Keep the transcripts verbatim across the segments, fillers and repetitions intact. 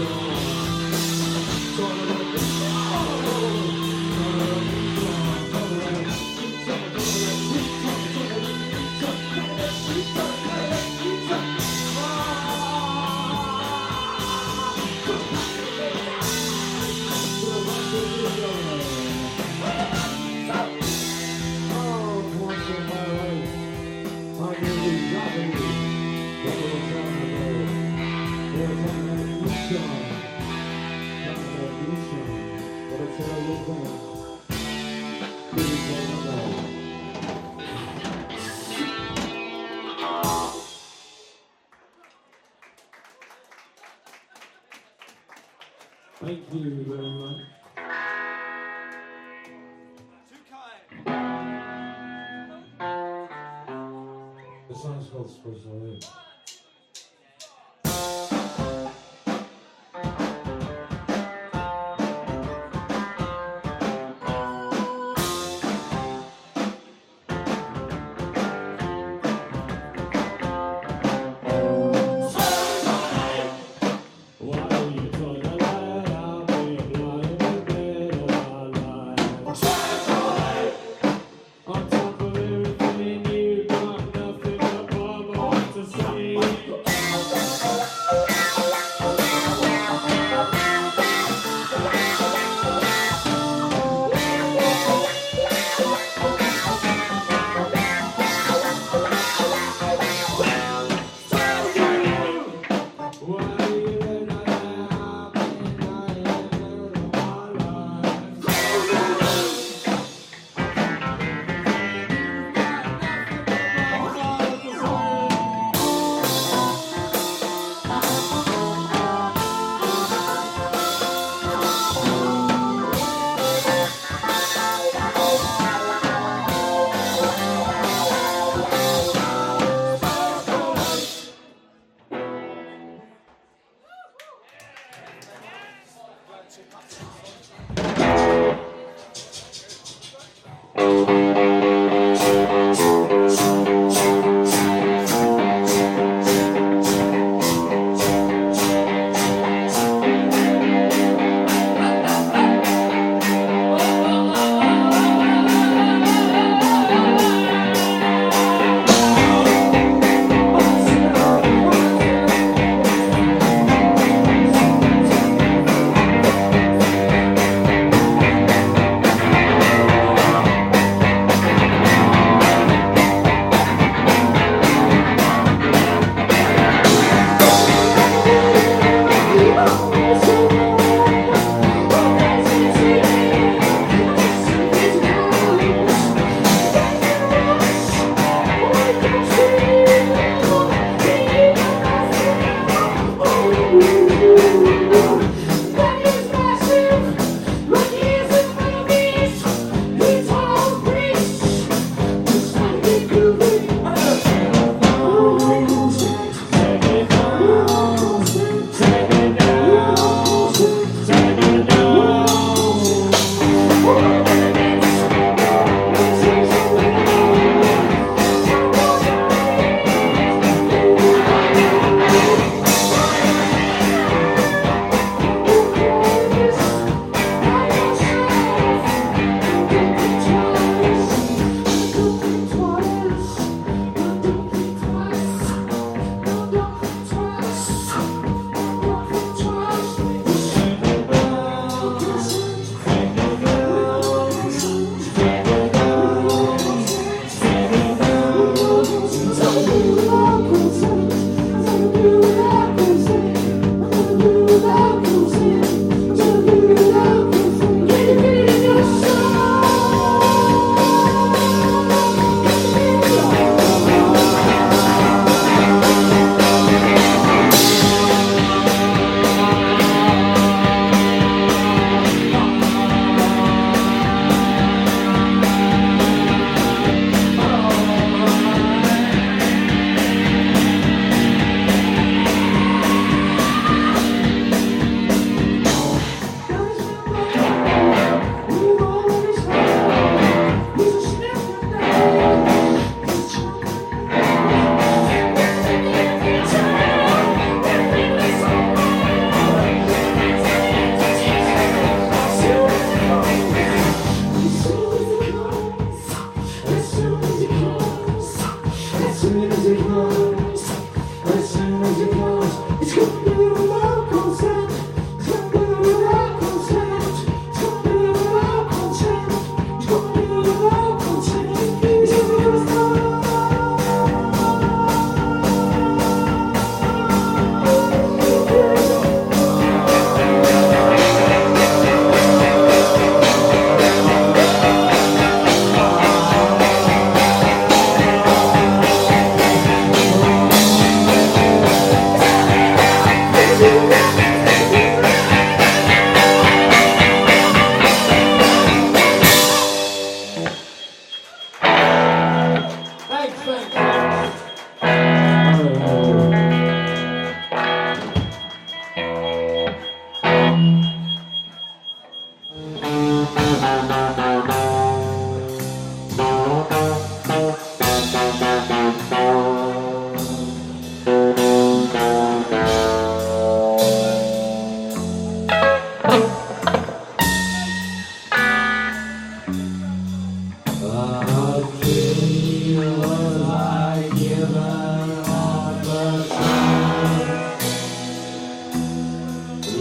Thank you very much. The song's called Special Aid.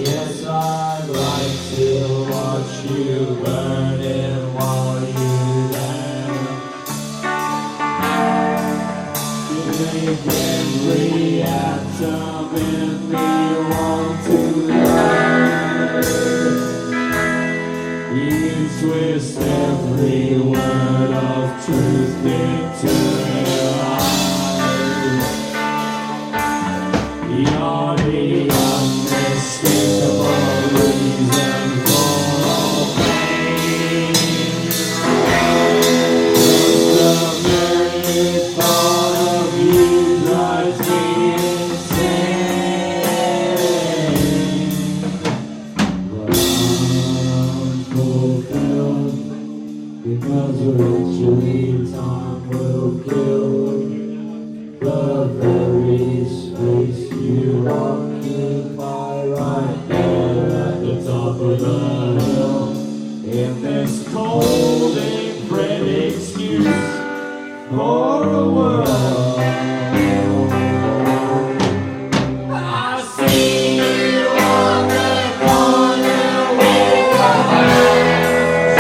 Yes, I'd like to watch you burning while you're there. You make every atom in me want to learn. You twist every word of truth into lies. You're the unmistakable reason for all pain. Just the very thought of you drives me insane. But I'm fulfilled because eventually time will kill the very space you occupy right there at the top of the hill. In this cold and great excuse for a world, I see you on the corner with your hands.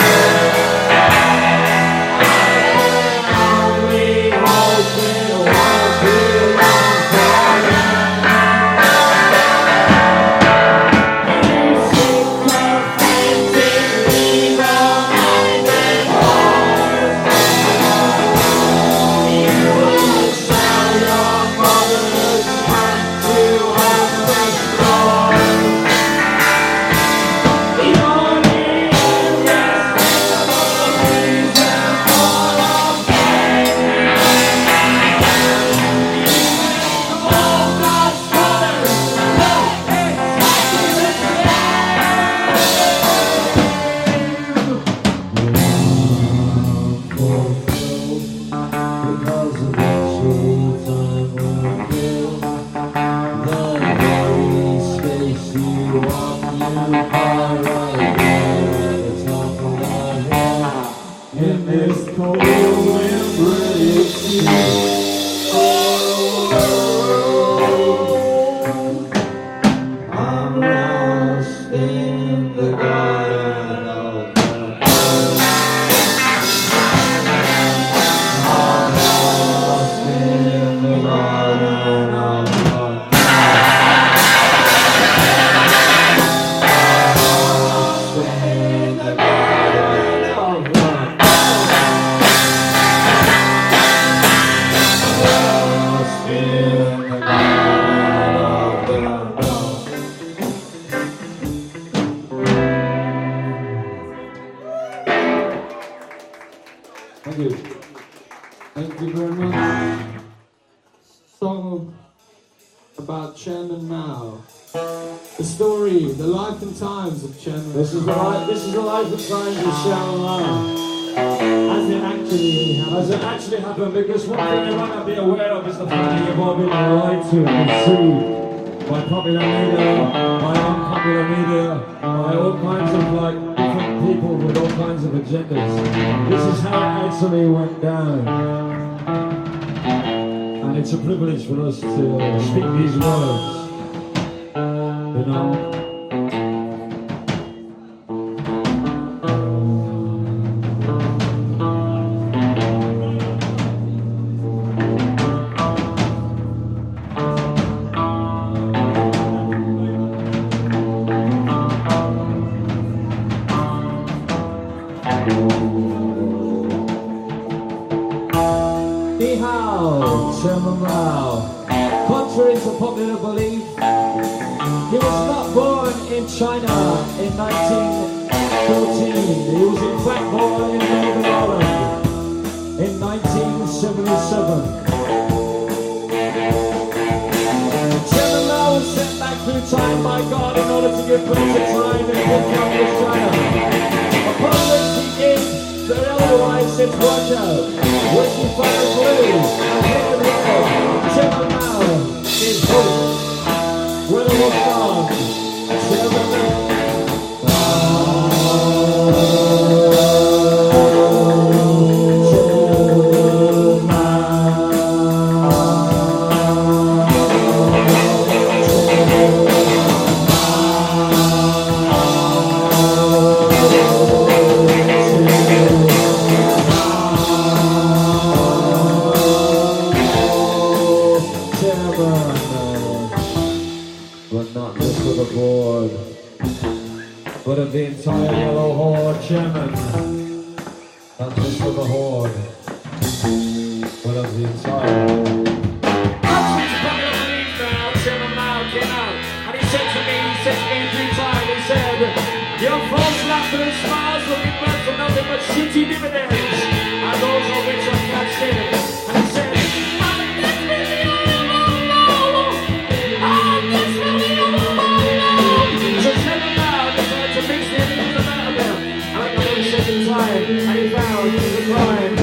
Only hope it won't be long for them. You sycophantically reminded heart. You will sell your mother's hand to hold the floor. The only irresistible reason for all pain. All God's brothers look exactly the same. Because eventually time will kill the very space you occupy right there at the top of the hill. In this cold and British sea, I'm lost in the garden of the I'm lost in the garden of the Lost in the garden of the Lost in the garden of the Thank you. Thank you very much. Song about Chairman Mao. The story, the life and times of Chairman This is the Mao. life, this is the life and times of Chairman Mao. As it actually As happened. it actually happened, because one thing you might not be aware of is the fact that you've all been lied to and deceived by popular media, by unpopular media, by all kinds of like different people with all kinds of agendas. This is how it actually went down. And it's a privilege for us to uh, speak these words. You know? Ni hao, Chairman Mao. Contrary to popular belief, he was not born in China in nineteen fourteen. He was in fact born in Northern Ireland in nineteen seventy-seven. Chairman Mao was sent back through time by God in order to give birth to time in communist China. Upon which he gave the otherwise said, watch out, when you fire blue, and hit the road, Chairman Mao is hope. When it was gone, Chairman Mao. Chairman Mao. but of the entire yellow horde, Chairman. Not just of the horde, but of the entire horde. Chairman Mao came out, and he said to me, he said to me in due time, he said, your false laughter and smiles will be meant for nothing but shitty dividends, and those of which I can't see them. And he said, I'm desperately alone, I'm desperately alone. So Chairman Mao decided to mix the enemies of Annabelle, and I got him a second time, and he found the crime.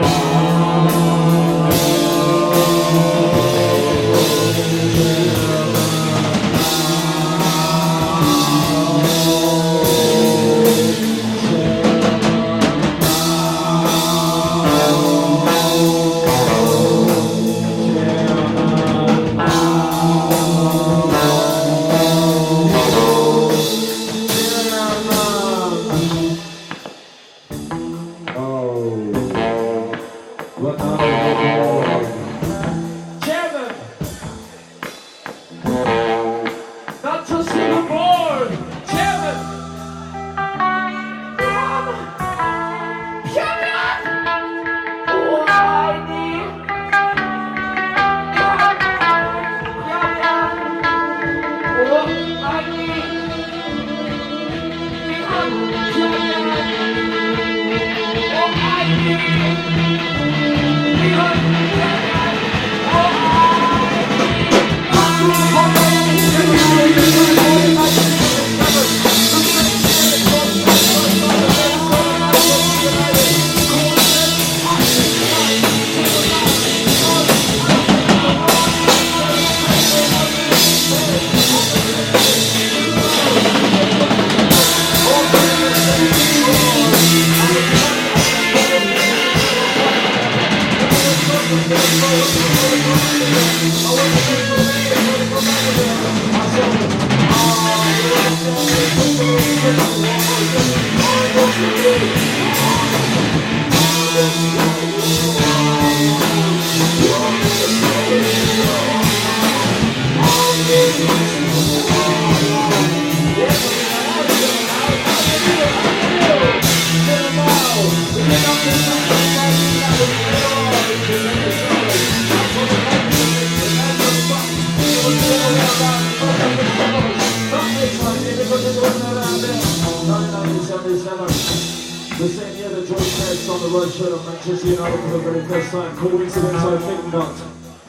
The same year that George Merrick's on the road show of Manchester United for the very first time. Coincidence, I think not.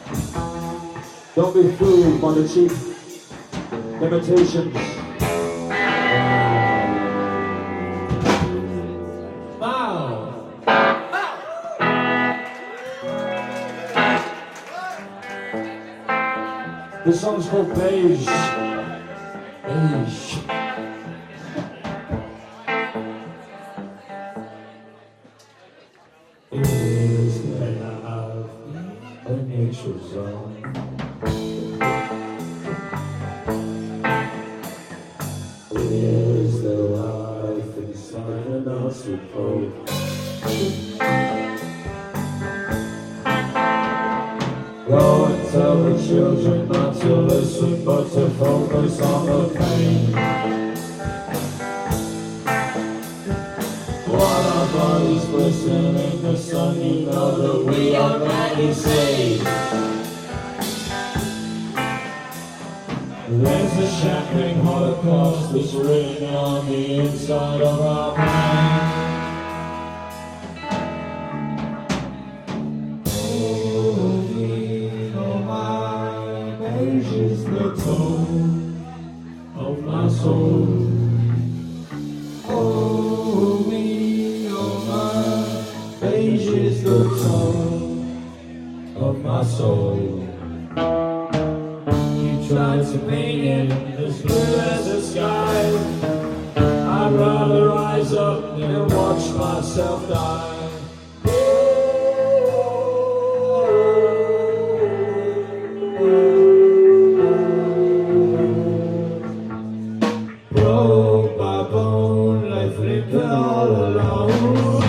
Don't be fooled by the cheap imitations. Wow! This song's called Beige. Beige. Is there a nature zone? Is there life inside an oxycode? Go and tell the children not to listen but to focus on the pain. While our bodies glisten in the sun, you know that we are madly saved. There's a shattering holocaust that's written on the inside of our mind. Oh me, oh my, beige is the tone of my soul. Oh me, oh my, beige is the tone of my soul. You tried to paint it as blue as the sky. I'd rather rise up and watch myself die. Broke by bone, life lived all alone.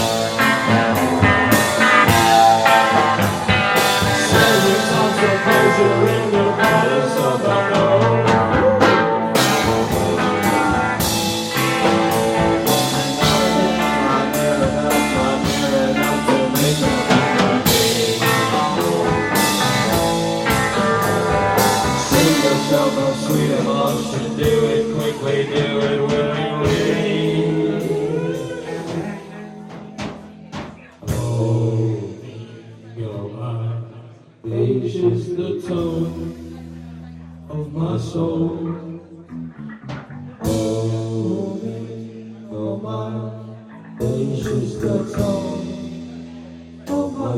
Seven times the pleasure in the waters of unknown.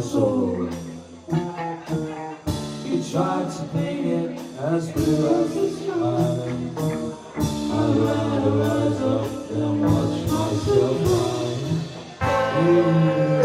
soul. You tried to paint it as blue as the sky. I'd rather rise up than watch myself die. Mm.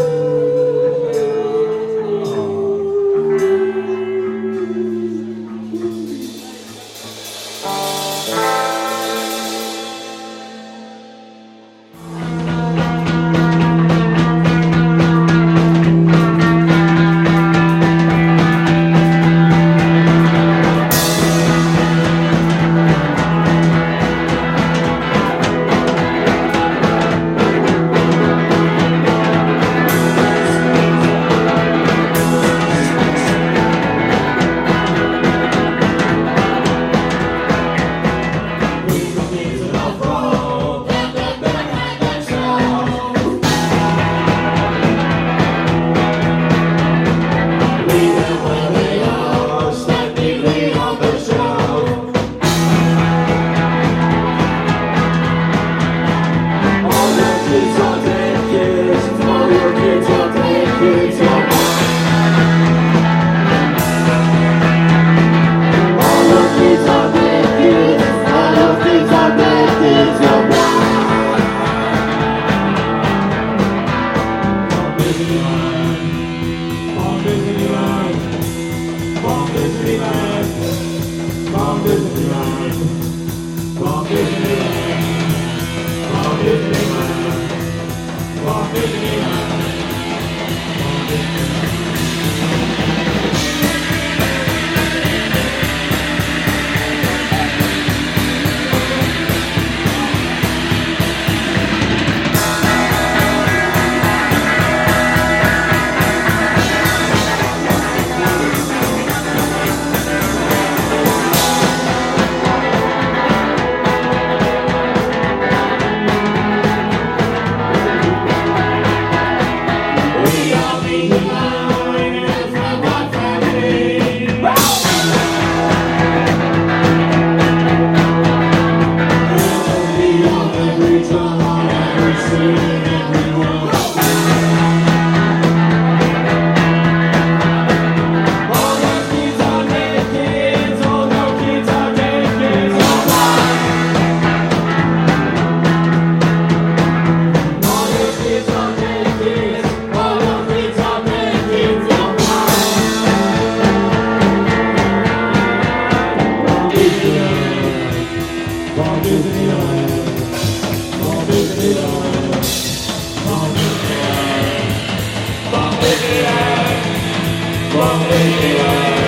Disneyland.